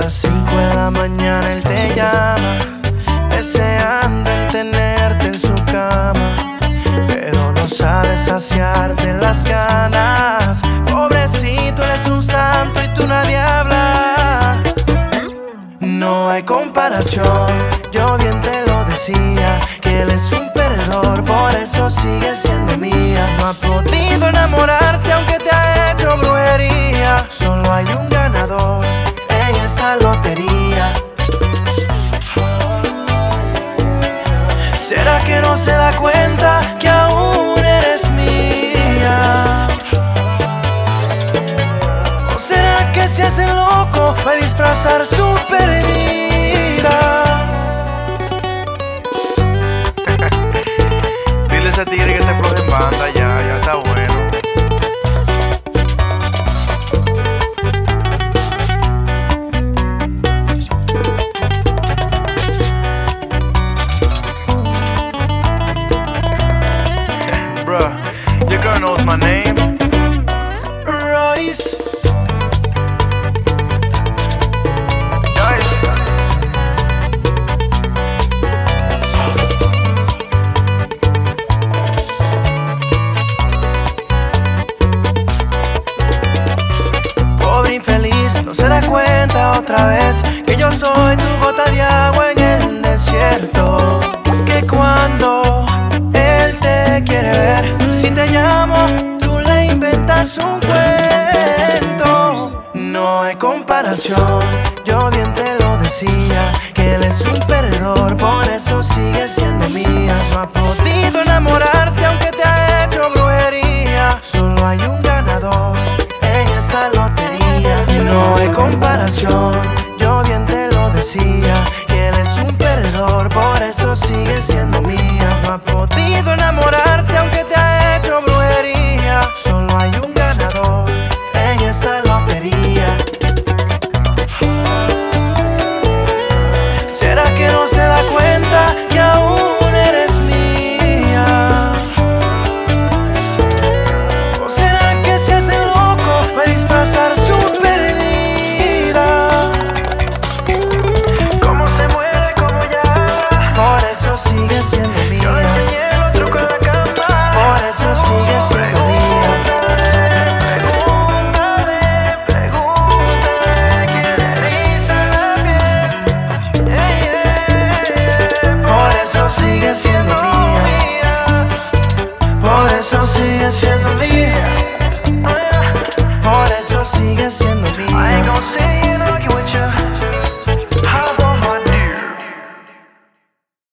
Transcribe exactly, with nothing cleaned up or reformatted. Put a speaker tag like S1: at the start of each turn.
S1: las cinco de la mañana él te llama, deseando en tenerte en su cama, pero no sabe saciarte las ganas. Pobrecito, eres un santo y tú nadie habla. No hay comparación, yo bien te lo decía, que él es un perdedor, por eso sigue siendo mía. No ha podido enamorarte aunque te ha hecho brujería. Solo hay un ganador en esta lotería. ¿Será que no se da cuenta que aún eres mía? ¿O será que se hace loco para disfrazar su pérdida?
S2: Dile a ese tigre que te floje en banda, ya, ya está bueno. Bruh, your girl knows my name.
S1: Royce. Pobre infeliz, no se da cuenta otra vez que yo soy tu gota de agua en el desierto. Que cuando él te quiere ver, si te llamo, tú le inventas un cuento. No hay comparación, yo bien te lo decía, que él es un perdedor, por eso sigue siendo mía. No ha podido enamorarte aunque te ha hecho brujería. Solo hay un ganador en esta lotería. No hay comparación, yo bien te lo decía, que él es un perdedor, por eso sigue siendo mía. No ha podido enamorarte aunque te ha